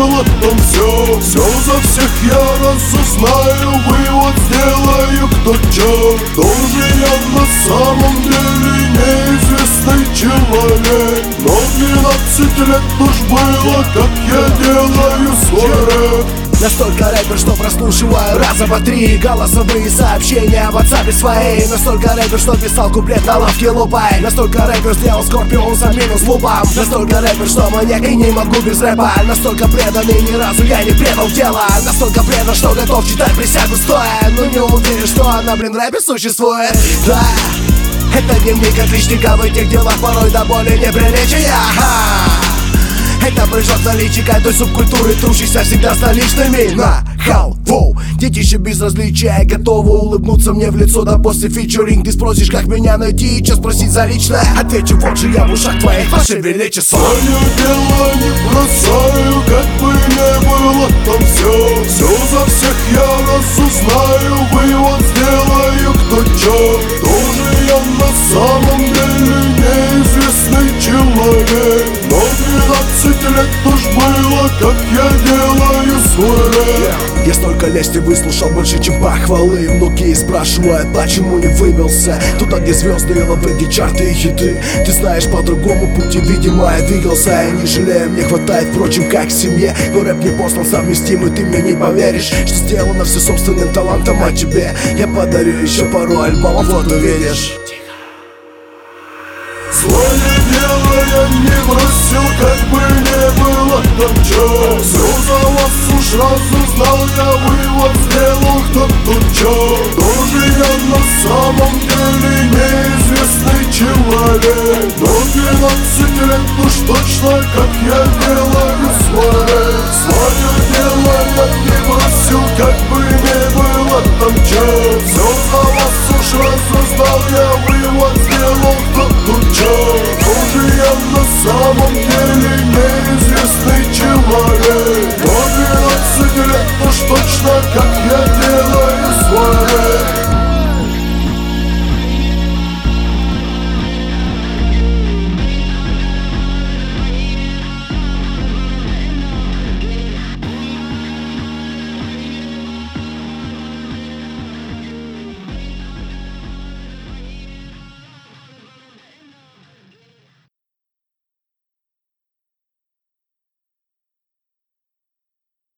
было, там все за всех я разузнаю, вывод сделаю, кто чё. Тоже я на самом деле неизвестный человек, но 12 лет уж было, как я делаю свой рэп. Настолько рэпер, что прослушиваю раза по 3 голосовые сообщения в WhatsApp своей. Настолько рэпер, что писал куплет на лавке лупай. Настолько рэпер, сделал Скорпион за минус лупом. Настолько рэпер, что маньяк и не могу без рэпа. Настолько преданный, ни разу я не предал дело. Настолько предан, что готов читать присягу стоя. Но не уверен, что она, блин, рэпе существует. Да, это дневник отличника, в этих делах порой до боли неприличия. Это прыжок наличия той субкультуры, трущейся всегда столичными. На халву детище без различия, готовы улыбнуться мне в лицо. Да после фичеринг ты спросишь, как меня найти, и что спросить за личное. Отвечу, вот же я в ушах твоих, ваше величество. Свое дело не бросаю, как бы не было, там все за всех я разузнаю, вывод сделаю, кто чё. Тоже я на самом деле неизвестный человек, но 12 лет уж было, как я делаю свой рэп. Я столько лести выслушал, больше чем похвалы. Многие спрашивают, почему не выбился туда, где звезды, лавры, чарты и хиты. Ты знаешь, по другому пути, видимо, я двигался. Я не жалею, мне хватает, впрочем, как в семье. Но рэп не послан совместимый, ты мне не поверишь, что сделано все собственным талантом, а тебе я подарю еще пару альбомов, вот увидишь. Свое дело я не бросил, как бы не было, там чё. Все за вас уж разузнал я, вывод сделал, кто тут чё. Тоже я на самом деле неизвестный человек, но 12 лет уж точно, как я делаю свой рэп. Свое дело я не бросил, как бы не было, там чё. Все за вас уж разузнал я, вывод сделал, кто тут чё. Тоже я на самом деле неизвестный человек, но 12 лет уж точно, как я делаю свой рэп.